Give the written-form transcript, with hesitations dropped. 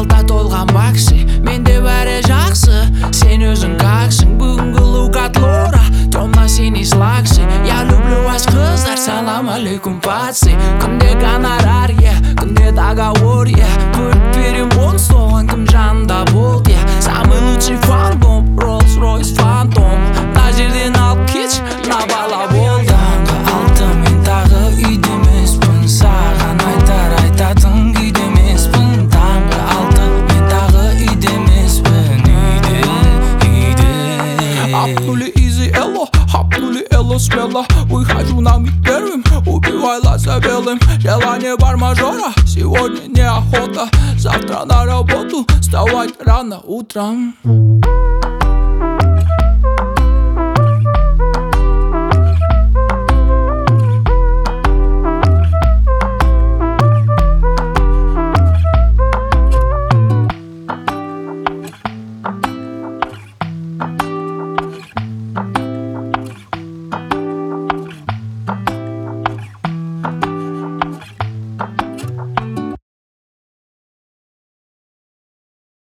алда толған бақсы, менде бәрі жақсы. Сен өзің каксың, бүгінгі лука тлора, темно синий слаксы. Я люблю вас, қыздар, салам алейкум, пацаны. Күнде гонорар, күнде договор, бөліп берем он соған, кім жанында бол, самый лучший фантом, Rolls-Royce фантом. На жерден алып кетші, на бала болды. Таңғы алты мен тағы үйде емеспін, саған айтатын күйде емеспін. Таңғы алты мен тағы үйде емеспін, үйде. Апнули изи эло, апнули эло смело. Выхожу на миг первым, убивай лаза белым. Желание бар мажора, сегодня неохота. Завтра на работу, вставать рано утром.